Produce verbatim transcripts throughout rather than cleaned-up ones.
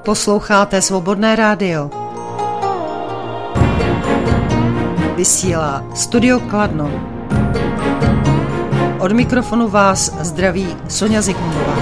Posloucháte Svobodné rádio. Vysílá Studio Kladno. Od mikrofonu vás zdraví Sonja Zikmundová.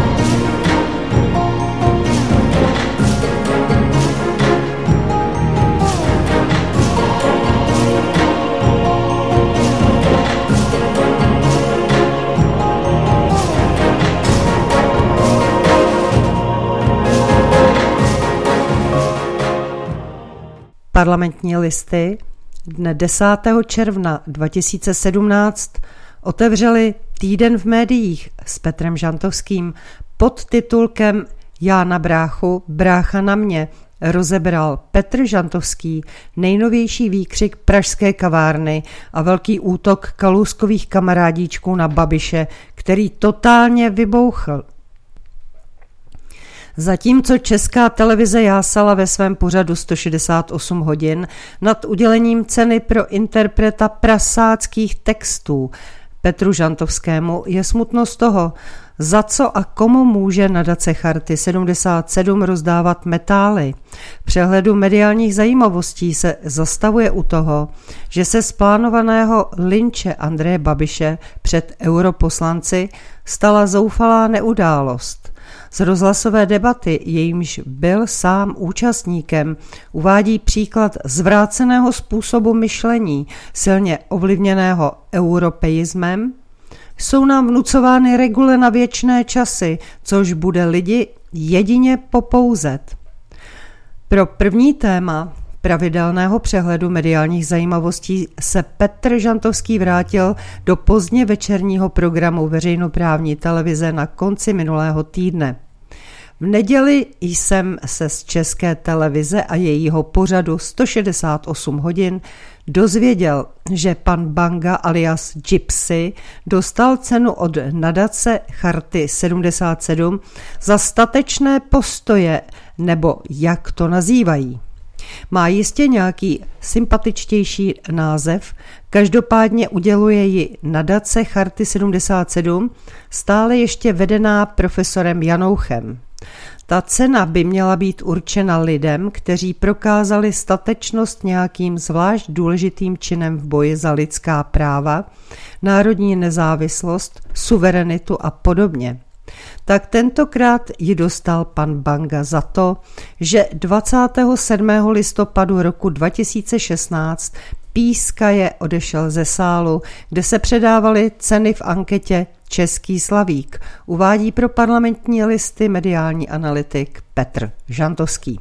Parlamentní listy dne desátého června dva tisíce sedmnáct otevřeli Týden v médiích s Petrem Žantovským pod titulkem Já na bráchu, brácha na mě rozebral Petr Žantovský nejnovější výkřik pražské kavárny a velký útok Kalouskových kamarádíčků na Babiše, který totálně vybouchl. Zatímco Česká televize jásala ve svém pořadu sto šedesát osm hodin nad udělením ceny pro interpreta prasáckých textů, Petru Žantovskému je smutno z toho, za co a komu může nadace Charty sedmdesát sedm rozdávat metály. V přehledu mediálních zajímavostí se zastavuje u toho, že se z plánovaného lynče Andreje Babiše před europoslanci stala zoufalá neudálost. Z rozhlasové debaty, jejímž byl sám účastníkem, uvádí příklad zvráceného způsobu myšlení, silně ovlivněného europeismem. Jsou nám vnucovány regule na věčné časy, což bude lidi jedině popouzet. Pro první téma pravidelného přehledu mediálních zajímavostí se Petr Žantovský vrátil do pozdně večerního programu veřejnoprávní televize na konci minulého týdne. V neděli jsem se z České televize a jejího pořadu sto šedesát osm hodin dozvěděl, že pan Banga alias Gypsy dostal cenu od nadace Charty sedmdesát sedm za statečné postoje, nebo jak to nazývají. Má jistě nějaký sympatičtější název, každopádně uděluje ji nadace Charty sedmdesát sedm, stále ještě vedená profesorem Janouchem. Ta cena by měla být určena lidem, kteří prokázali statečnost nějakým zvlášť důležitým činem v boji za lidská práva, národní nezávislost, suverenitu a podobně. Tak tentokrát ji dostal pan Banga za to, že dvacátého sedmého listopadu roku dva tisíce šestnáct pískaje odešel ze sálu, kde se předávaly ceny v anketě Český slavík, uvádí pro Parlamentní listy mediální analytik Petr Žantovský.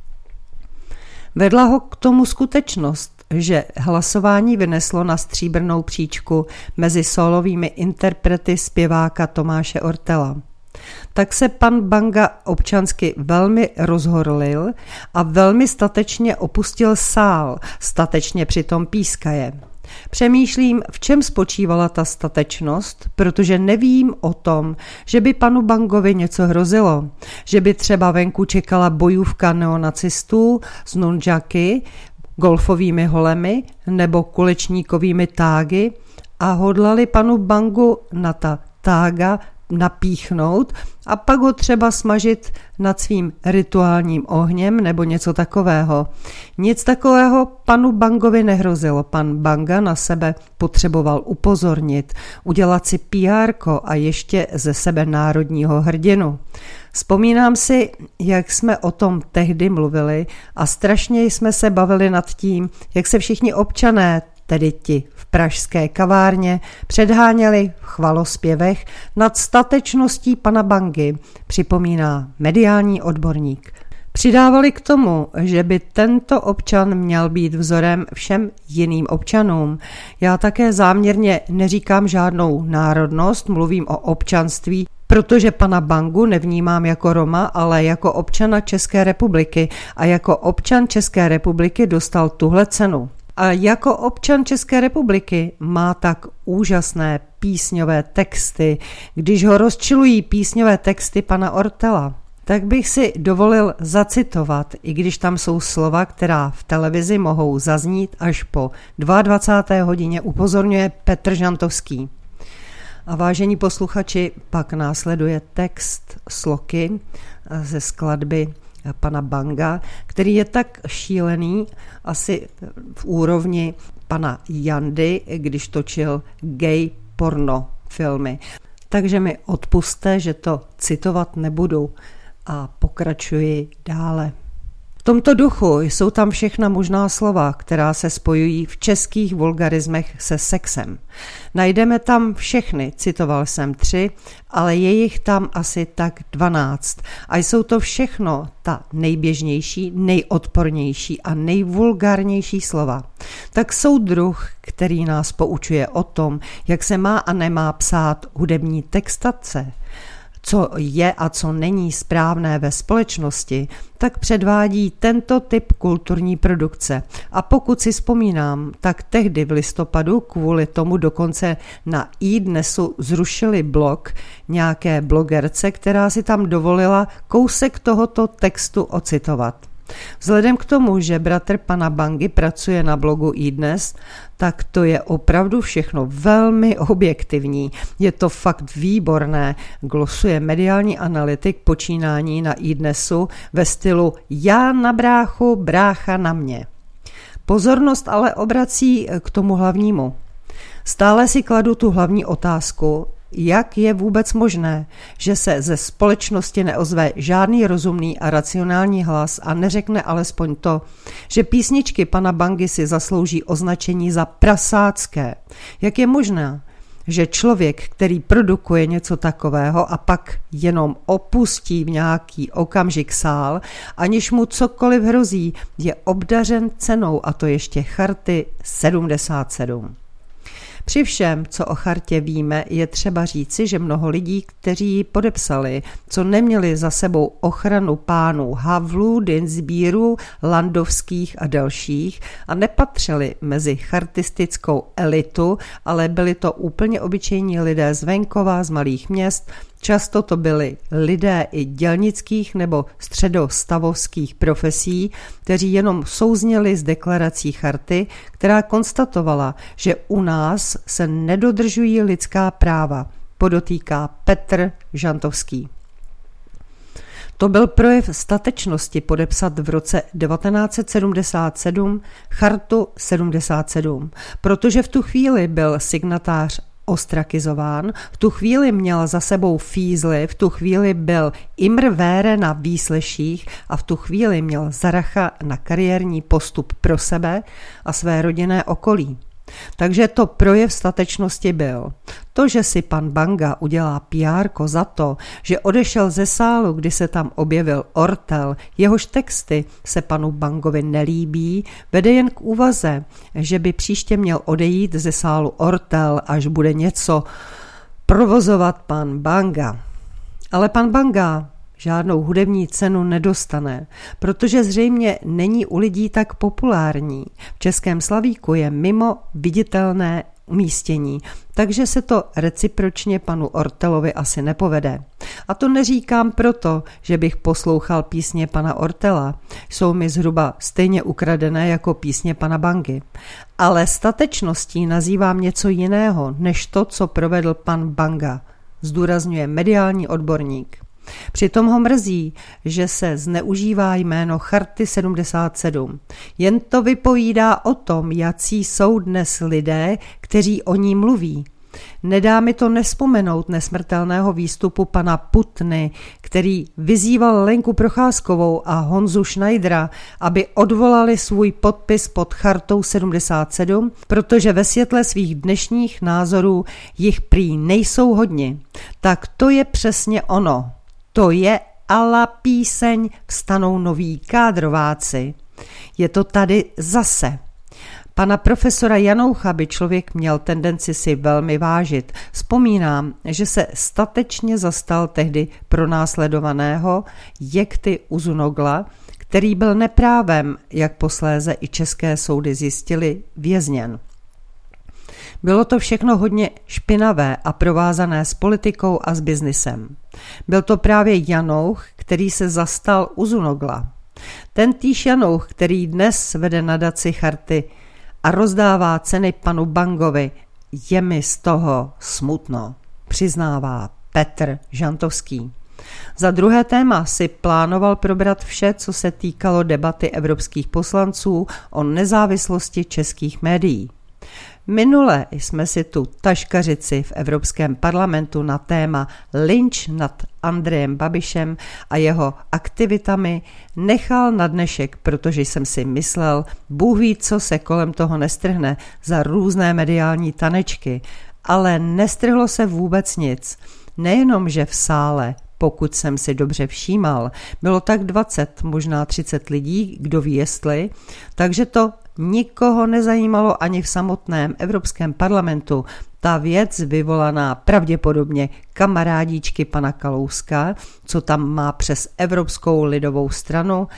Vedla ho k tomu skutečnost, že hlasování vyneslo na stříbrnou příčku mezi sólovými interprety zpěváka Tomáše Ortela. Tak se pan Banga občansky velmi rozhorlil a velmi statečně opustil sál, statečně přitom pískaje. Přemýšlím, v čem spočívala ta statečnost, protože nevím o tom, že by panu Bangovi něco hrozilo, že by třeba venku čekala bojůvka neonacistů s nunžaky, golfovými holemi nebo kulečníkovými tágy a hodlali panu Bangu na ta tága napíchnout a pak ho třeba smažit nad svým rituálním ohněm nebo něco takového. Nic takového panu Bangovi nehrozilo. Pan Banga na sebe potřeboval upozornit, udělat si pé érko a ještě ze sebe národního hrdinu. Vzpomínám si, jak jsme o tom tehdy mluvili a strašně jsme se bavili nad tím, jak se všichni občané, tedy ti v pražské kavárně, předháněli v chvalospěvech nad statečností pana Bangy, připomíná mediální odborník. Přidávali k tomu, že by tento občan měl být vzorem všem jiným občanům. Já také záměrně neříkám žádnou národnost, mluvím o občanství, protože pana Bangu nevnímám jako Roma, ale jako občana České republiky a jako občan České republiky dostal tuhle cenu. A jako občan České republiky má tak úžasné písňové texty, když ho rozčilují písňové texty pana Ortela. Tak bych si dovolil zacitovat, i když tam jsou slova, která v televizi mohou zaznít až po dvacáté druhé hodině, upozorňuje Petr Žantovský. A vážení posluchači, pak následuje text sloky ze skladby pana Banga, který je tak šílený asi v úrovni pana Jandy, když točil gay porno filmy. Takže mi odpusťte, že to citovat nebudu a pokračuji dále. V tomto duchu jsou tam všechna možná slova, která se spojují v českých vulgarismech se sexem. Najdeme tam všechny, citoval jsem tři, ale je jich tam asi tak dvanáct. A jsou to všechno ta nejběžnější, nejodpornější a nejvulgárnější slova. Tak soudruh, který nás poučuje o tom, jak se má a nemá psát hudební textace, co je a co není správné ve společnosti, tak předvádí tento typ kulturní produkce. A pokud si vzpomínám, tak tehdy v listopadu kvůli tomu dokonce na iDnesu zrušili blog nějaké blogerce, která si tam dovolila kousek tohoto textu ocitovat. Vzhledem k tomu, že bratr pana Bangy pracuje na blogu iDnes, tak to je opravdu všechno velmi objektivní. Je to fakt výborné, glosuje mediální analytik počínání na iDnesu ve stylu já na bráchu, brácha na mě. Pozornost ale obrací k tomu hlavnímu. Stále si kladu tu hlavní otázku, jak je vůbec možné, že se ze společnosti neozve žádný rozumný a racionální hlas a neřekne alespoň to, že písničky pana Bangy si zaslouží označení za prasácké. Jak je možné, že člověk, který produkuje něco takového a pak jenom opustí v nějaký okamžik sál, aniž mu cokoliv hrozí, je obdařen cenou, a to ještě Charty sedmdesát sedm. Při všem, co o chartě víme, je třeba říci, že mnoho lidí, kteří ji podepsali, co neměli za sebou ochranu pánů Havlů, Dinsbírů, Landovských a dalších a nepatřili mezi chartistickou elitu, ale byli to úplně obyčejní lidé z venkova, z malých měst. Často to byli lidé i dělnických nebo středostavovských profesí, kteří jenom souzněli z deklarací charty, která konstatovala, že u nás se nedodržují lidská práva, podotýká Petr Žantovský. To byl projev statečnosti podepsat v roce devatenáct set sedmdesát sedm Chartu sedmdesát sedm, protože v tu chvíli byl signatář ostrakizován, v tu chvíli měl za sebou fízly, v tu chvíli byl imr vére na výsleších a v tu chvíli měl zaracha na kariérní postup pro sebe a své rodinné okolí. Takže to projev statečnosti byl. To, že si pan Banga udělá pé érko za to, že odešel ze sálu, kdy se tam objevil Ortel, jehož texty se panu Bangovi nelíbí, vede jen k úvaze, že by příště měl odejít ze sálu Ortel, až bude něco provozovat pan Banga. Ale pan Banga žádnou hudební cenu nedostane, protože zřejmě není u lidí tak populární. V Českém Slavíku je mimo viditelné umístění, takže se to recipročně panu Ortelovi asi nepovede. A to neříkám proto, že bych poslouchal písně pana Ortela. Jsou mi zhruba stejně ukradené jako písně pana Bangy. Ale statečností nazývám něco jiného, než to, co provedl pan Banga, zdůrazňuje mediální odborník. Přitom ho mrzí, že se zneužívá jméno Charty sedmdesát sedm. Jen to vypovídá o tom, jací jsou dnes lidé, kteří o ní mluví. Nedá mi to nespomenout nesmrtelného výstupu pana Putny, který vyzýval Lenku Procházkovou a Honzu Schneidera, aby odvolali svůj podpis pod Chartou sedmdesát sedm, protože ve světle svých dnešních názorů jich prý nejsou hodni. Tak to je přesně ono. To je ala píseň Vstanou noví kádrováci. Je to tady zase. Pana profesora Janoucha by člověk měl tendenci si velmi vážit. Vzpomínám, že se statečně zastal tehdy pronásledovaného Jekty Uzunogla, který byl neprávem, jak posléze i české soudy zjistili, vězněn. Bylo to všechno hodně špinavé a provázané s politikou a s biznisem. Byl to právě Janouch, který se zastal Uzunogla. Tentýž Janouch, který dnes vede nadaci Charty a rozdává ceny panu Bangovi, je mi z toho smutno, přiznává Petr Žantovský. Za druhé téma si plánoval probrat vše, co se týkalo debaty evropských poslanců o nezávislosti českých médií. Minule jsme si tu taškařici v Evropském parlamentu na téma lynč nad Andrejem Babišem a jeho aktivitami nechal na dnešek, protože jsem si myslel, Bůh ví, co se kolem toho nestrhne za různé mediální tanečky, ale nestrhlo se vůbec nic. Nejenom, že v sále, pokud jsem si dobře všímal, bylo tak dvacet, možná třicet lidí, kdo ví jestli, takže to nikoho nezajímalo ani v samotném Evropském parlamentu. Ta věc vyvolaná pravděpodobně kamarádíčky pana Kalouska, co tam má přes Evropskou lidovou stranu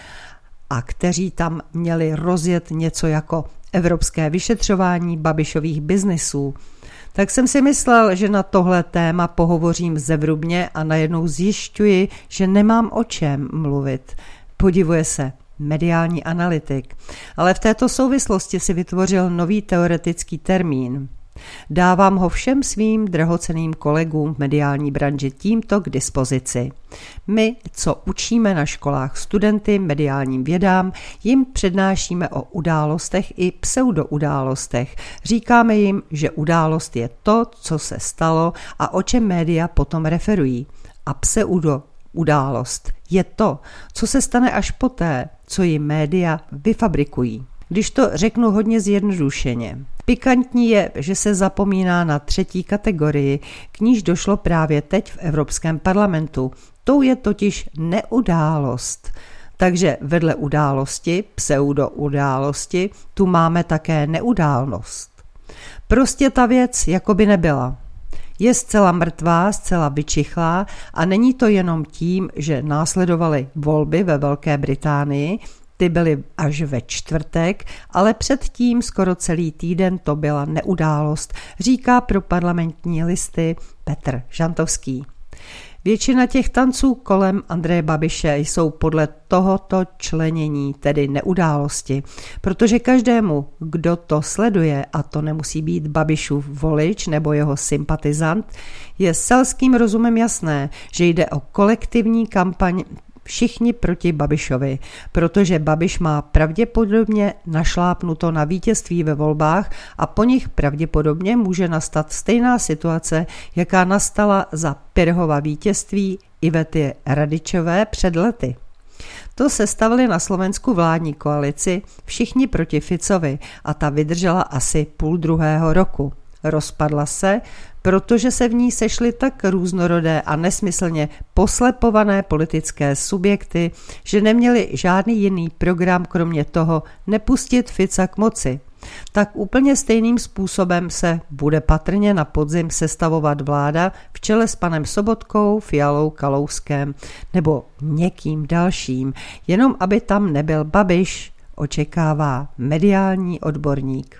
a kteří tam měli rozjet něco jako evropské vyšetřování Babišových biznisů. Tak jsem si myslel, že na tohle téma pohovořím zevrubně a najednou zjišťuji, že nemám o čem mluvit. Podivuje se. Mediální analytik, ale v této souvislosti si vytvořil nový teoretický termín. Dávám ho všem svým drahocenným kolegům v mediální branži tímto k dispozici. My, co učíme na školách studenty mediálním vědám, jim přednášíme o událostech i pseudoudálostech. Říkáme jim, že událost je to, co se stalo a o čem média potom referují. A pseudo událost je to, co se stane až poté, co ji média vyfabrikují. Když to řeknu hodně zjednodušeně. Pikantní je, že se zapomíná na třetí kategorii, k níž došlo právě teď v Evropském parlamentu. Tou je totiž neudálost. Takže vedle události, pseudoudálosti, tu máme také neudálnost. Prostě ta věc jakoby nebyla. Je zcela mrtvá, zcela vyčichlá a není to jenom tím, že následovaly volby ve Velké Británii, ty byly až ve čtvrtek, ale předtím skoro celý týden to byla neudálost, říká pro Parlamentní listy Petr Žantovský. Většina těch tanců kolem Andreje Babiše jsou podle tohoto členění, tedy neudálosti, protože každému, kdo to sleduje, a to nemusí být Babišův volič nebo jeho sympatizant, je selským rozumem jasné, že jde o kolektivní kampaň všichni proti Babišovi, protože Babiš má pravděpodobně našlápnuto na vítězství ve volbách a po nich pravděpodobně může nastat stejná situace, jaká nastala za Pirhova vítězství Ivety Radičové před lety. To sestavili na Slovensku vládní koalici všichni proti Ficovi a ta vydržela asi půl druhého roku. Rozpadla se, protože se v ní sešly tak různorodé a nesmyslně poslepované politické subjekty, že neměli žádný jiný program kromě toho nepustit Fica k moci. Tak úplně stejným způsobem se bude patrně na podzim sestavovat vláda v čele s panem Sobotkou, Fialou, Kalouskem nebo někým dalším, jenom aby tam nebyl Babiš, očekává mediální odborník.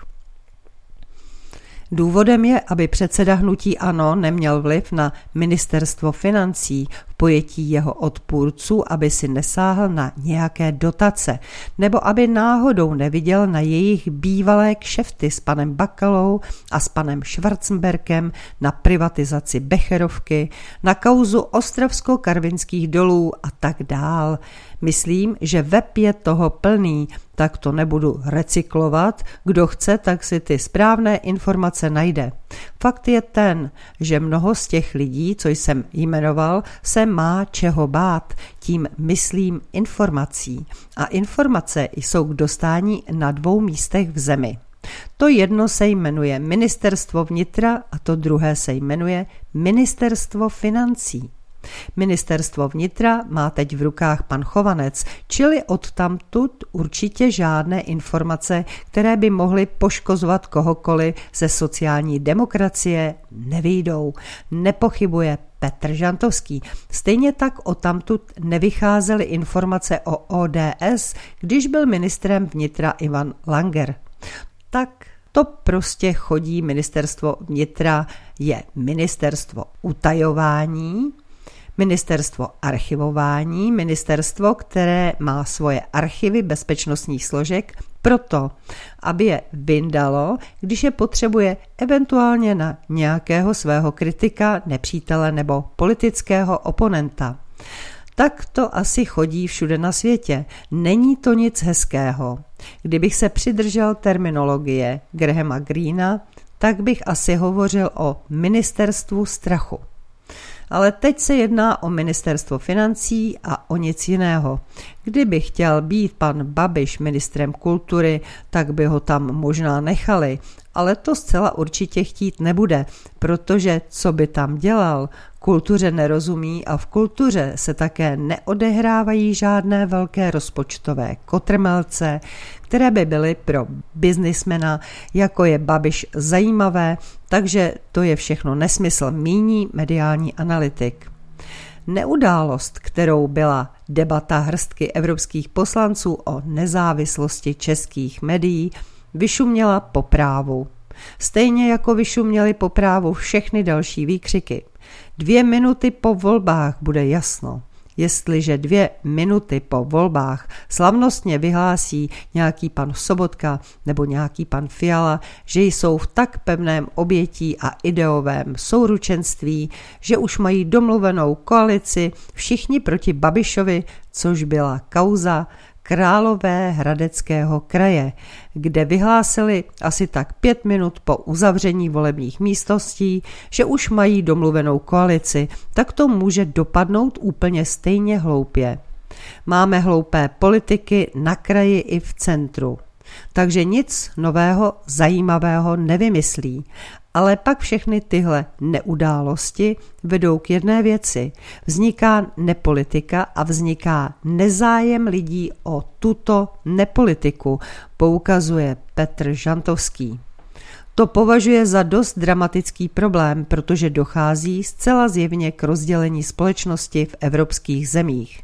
Důvodem je, aby předseda hnutí ANO neměl vliv na ministerstvo financí v pojetí jeho odpůrců, aby si nesáhl na nějaké dotace, nebo aby náhodou neviděl na jejich bývalé kšefty s panem Bakalou a s panem Schwarzenbergem na privatizaci Becherovky, na kauzu ostravsko-karvinských dolů a tak dál. Myslím, že web je toho plný, tak to nebudu recyklovat. Kdo chce, tak si ty správné informace najde. Fakt je ten, že mnoho z těch lidí, co jsem jmenoval, se má čeho bát. Tím myslím informací. A informace jsou k dostání na dvou místech v zemi. To jedno se jmenuje Ministerstvo vnitra a to druhé se jmenuje Ministerstvo financí. Ministerstvo vnitra má teď v rukách pan Chovanec, čili odtamtud určitě žádné informace, které by mohly poškozovat kohokoliv ze sociální demokracie, nevyjdou, nepochybuje Petr Žantovský. Stejně tak odtamtud nevycházely informace o O D S, když byl ministrem vnitra Ivan Langer. Tak to prostě chodí. Ministerstvo vnitra je ministerstvo utajování, ministerstvo archivování, ministerstvo, které má svoje archivy bezpečnostních složek proto, aby je vyndalo, když je potřebuje eventuálně na nějakého svého kritika, nepřítele nebo politického oponenta. Tak to asi chodí všude na světě. Není to nic hezkého. Kdybych se přidržel terminologie Grahama Greena, tak bych asi hovořil o ministerstvu strachu. Ale teď se jedná o ministerstvo financí a o nic jiného. Kdyby chtěl být pan Babiš ministrem kultury, tak by ho tam možná nechali, ale to zcela určitě chtít nebude, protože co by tam dělal, kultuře nerozumí a v kultuře se také neodehrávají žádné velké rozpočtové kotrmelce, které by byly pro biznismena, jako je Babiš, zajímavé, takže to je všechno nesmysl, míní mediální analytik. Neudálost, kterou byla debata hrstky evropských poslanců o nezávislosti českých médií, vyšuměla po právu. Stejně jako vyšuměly po právu všechny další výkřiky. Dvě minuty po volbách bude jasno. Jestliže dvě minuty po volbách slavnostně vyhlásí nějaký pan Sobotka nebo nějaký pan Fiala, že jsou v tak pevném obětí a ideovém souručenství, že už mají domluvenou koalici všichni proti Babišovi, což byla kauza Královéhradeckého kraje, kde vyhlásili asi tak pět minut po uzavření volebních místností, že už mají domluvenou koalici, tak to může dopadnout úplně stejně hloupě. Máme hloupé politiky na kraji i v centru, takže nic nového, zajímavého nevymyslí. Ale pak všechny tyhle neudálosti vedou k jedné věci. Vzniká nepolitika a vzniká nezájem lidí o tuto nepolitiku, poukazuje Petr Žantovský. To považuje za dost dramatický problém, protože dochází zcela zjevně k rozdělení společnosti v evropských zemích.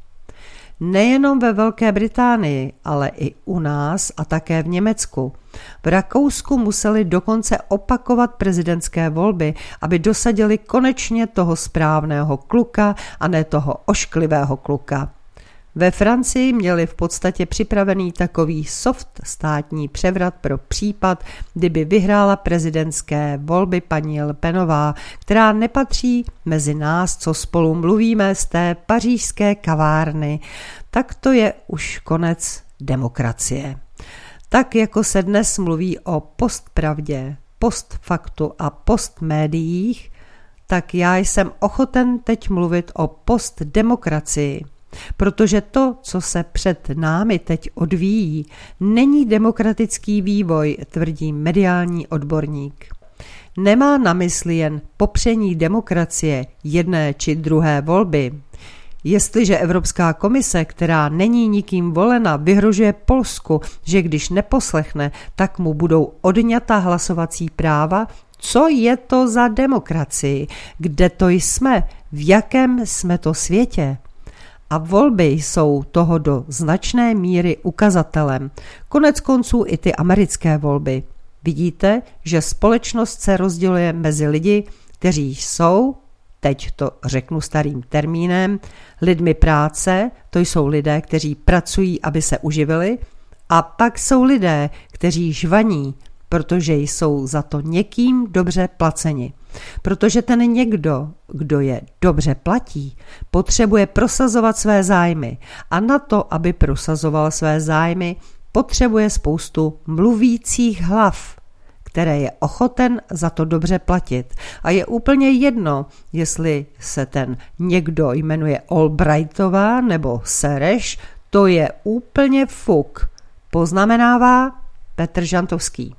Nejenom ve Velké Británii, ale i u nás a také v Německu. V Rakousku museli dokonce opakovat prezidentské volby, aby dosadili konečně toho správného kluka a ne toho ošklivého kluka. Ve Francii měli v podstatě připravený takový soft státní převrat pro případ, kdyby vyhrála prezidentské volby paní Le Penová, která nepatří mezi nás, co spolu mluvíme z té pařížské kavárny. Tak to je už konec demokracie. Tak jako se dnes mluví o postpravdě, postfaktu a postmédiích, tak já jsem ochoten teď mluvit o postdemokracii. Protože to, co se před námi teď odvíjí, není demokratický vývoj, tvrdí mediální odborník. Nemá na mysli jen popření demokracie jedné či druhé volby. Jestliže Evropská komise, která není nikým volena, vyhrožuje Polsku, že když neposlechne, tak mu budou odňata hlasovací práva, co je to za demokracii? Kde to jsme? V jakém jsme to světě? A volby jsou toho do značné míry ukazatelem. Konec konců i ty americké volby. Vidíte, že společnost se rozděluje mezi lidi, kteří jsou, teď to řeknu starým termínem, lidmi práce, to jsou lidé, kteří pracují, aby se uživili, a pak jsou lidé, kteří žvaní, protože jsou za to někým dobře placeni. Protože ten někdo, kdo je dobře platí, potřebuje prosazovat své zájmy a na to, aby prosazoval své zájmy, potřebuje spoustu mluvících hlav, které je ochoten za to dobře platit. A je úplně jedno, jestli se ten někdo jmenuje Albrightová nebo Sereš, to je úplně fuk, poznamenává Petr Žantovský.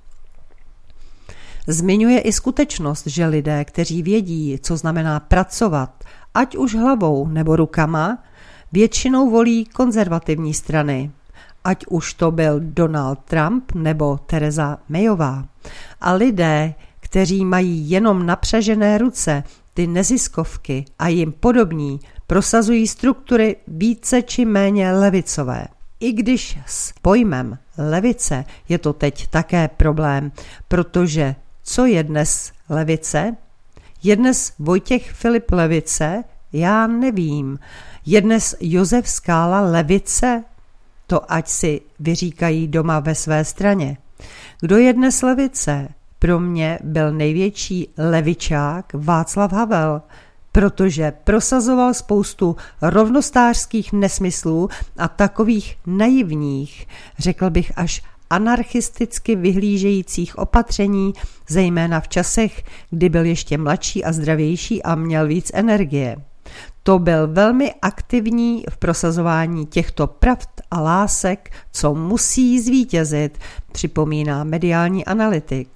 Zmiňuje i skutečnost, že lidé, kteří vědí, co znamená pracovat, ať už hlavou nebo rukama, většinou volí konzervativní strany, ať už to byl Donald Trump nebo Theresa Mayová. A lidé, kteří mají jenom napřažené ruce, ty neziskovky a jim podobní, prosazují struktury více či méně levicové. I když s pojmem levice je to teď také problém, protože co je dnes levice? Je dnes Vojtěch Filip levice? Já nevím. Je dnes Josef Skála levice? To ať si vyříkají doma ve své straně. Kdo je dnes levice? Pro mě byl největší levičák Václav Havel. protože prosazoval spoustu rovnostářských nesmyslů a takových naivních, řekl bych až anarchisticky vyhlížejících opatření, zejména v časech, kdy byl ještě mladší a zdravější a měl víc energie. To byl velmi aktivní v prosazování těchto pravd a lásek, co musí zvítězit, připomíná mediální analytik.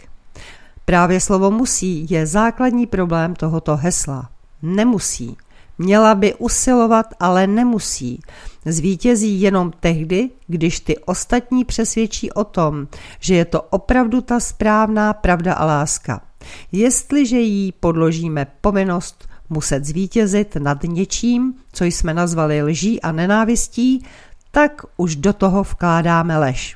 Právě slovo musí je základní problém tohoto hesla. Nemusí. Měla by usilovat, ale nemusí. Zvítězí jenom tehdy, když ty ostatní přesvědčí o tom, že je to opravdu ta správná pravda a láska. Jestliže jí podložíme povinnost muset zvítězit nad něčím, co jsme nazvali lží a nenávistí, tak už do toho vkládáme lež.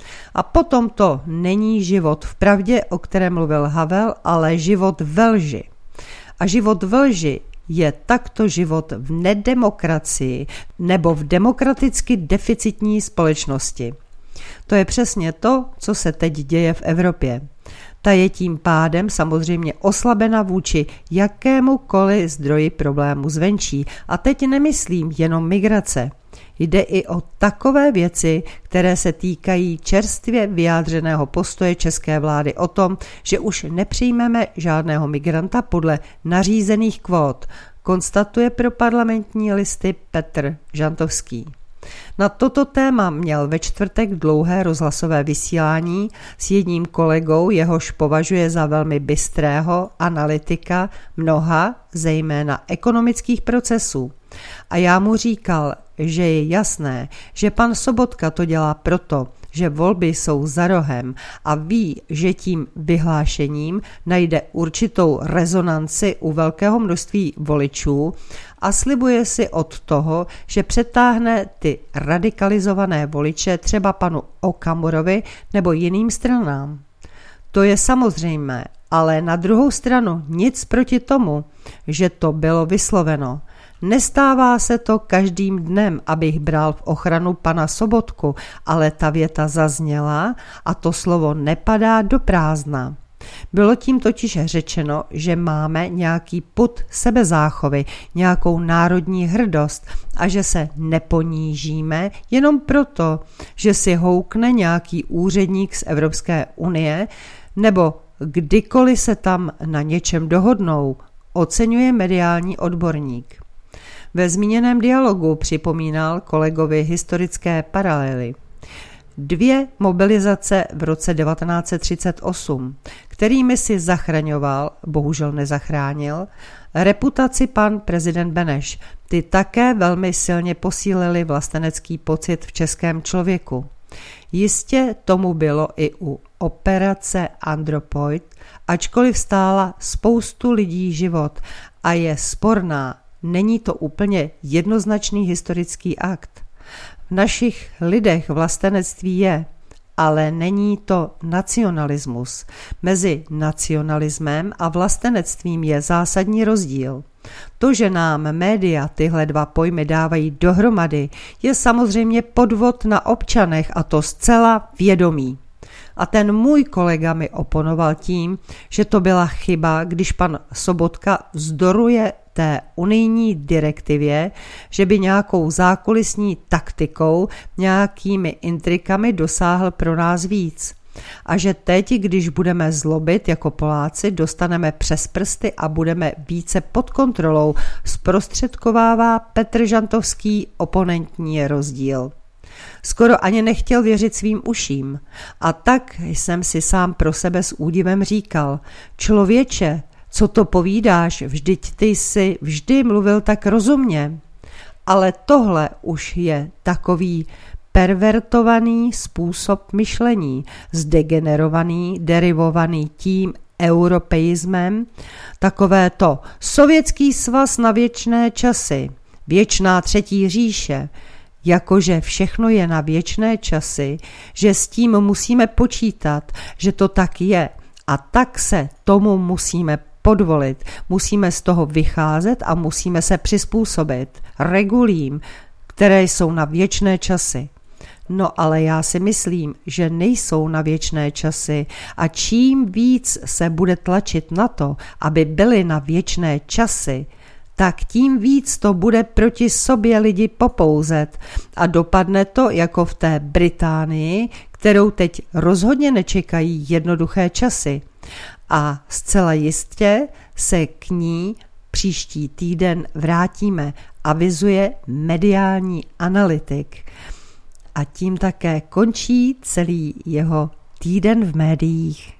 A potom to není život v pravdě, o kterém mluvil Havel, ale život ve lži. A život ve lži je takto život v nedemokracii nebo v demokraticky deficitní společnosti. To je přesně to, co se teď děje v Evropě. Ta je tím pádem samozřejmě oslabena vůči jakémukoliv zdroji problému zvenčí. A teď nemyslím jenom migrace. Jde i o takové věci, které se týkají čerstvě vyjádřeného postoje české vlády o tom, že už nepřijmeme žádného migranta podle nařízených kvót, konstatuje pro Parlamentní listy Petr Žantovský. Na toto téma měl ve čtvrtek dlouhé rozhlasové vysílání s jedním kolegou, jehož považuje za velmi bystrého analytika mnoha, zejména ekonomických procesů. A já mu říkal, že je jasné, že pan Sobotka to dělá proto, že volby jsou za rohem a ví, že tím vyhlášením najde určitou rezonanci u velkého množství voličů a slibuje si od toho, že přetáhne ty radikalizované voliče třeba panu Okamurovi nebo jiným stranám. To je samozřejmé, ale na druhou stranu nic proti tomu, že to bylo vysloveno. Nestává se to každým dnem, abych bral v ochranu pana Sobotku, ale ta věta zazněla a to slovo nepadá do prázdna. Bylo tím totiž řečeno, že máme nějaký pud sebezáchovy, nějakou národní hrdost a že se neponížíme jenom proto, že si houkne nějaký úředník z Evropské unie nebo kdykoliv se tam na něčem dohodnou, oceňuje mediální odborník. Ve zmíněném dialogu připomínal kolegovi historické paralely. Dvě mobilizace v roce devatenáct set třicet osm, kterými si zachraňoval, bohužel nezachránil, reputaci pan prezident Beneš. Ty také velmi silně posílily vlastenecký pocit v českém člověku. Jistě tomu bylo i u operace Andropoid, ačkoliv stála spoustu lidí život a je sporná. Není to úplně jednoznačný historický akt. V našich lidech vlastenectví je, ale není to nacionalismus. Mezi nacionalismem a vlastenectvím je zásadní rozdíl. To, že nám média tyhle dva pojmy dávají dohromady, je samozřejmě podvod na občanech a to zcela vědomý. A ten můj kolega mi oponoval tím, že to byla chyba, když pan Sobotka vzdoruje té unijní direktivě, že by nějakou zákulisní taktikou, nějakými intrikami dosáhl pro nás víc. A že teď, když budeme zlobit jako Poláci, dostaneme přes prsty a budeme více pod kontrolou, zprostředkovává Petr Žantovský oponentní rozdíl. Skoro ani nechtěl věřit svým uším. A tak jsem si sám pro sebe s údivem říkal, člověče, co to povídáš, vždyť ty jsi vždy mluvil tak rozumně. Ale tohle už je takový pervertovaný způsob myšlení, zdegenerovaný, derivovaný tím europeismem, takové to Sovětský svaz na věčné časy, věčná třetí říše, jakože všechno je na věčné časy, že s tím musíme počítat, že to tak je a tak se tomu musíme podvolit, musíme z toho vycházet a musíme se přizpůsobit regulím, které jsou na věčné časy. No ale já si myslím, že nejsou na věčné časy a čím víc se bude tlačit na to, aby byly na věčné časy, tak tím víc to bude proti sobě lidi popouzet a dopadne to jako v té Británii, kterou teď rozhodně nečekají jednoduché časy. A zcela jistě se k ní příští týden vrátíme, avizuje mediální analytik. A tím také končí celý jeho týden v médiích.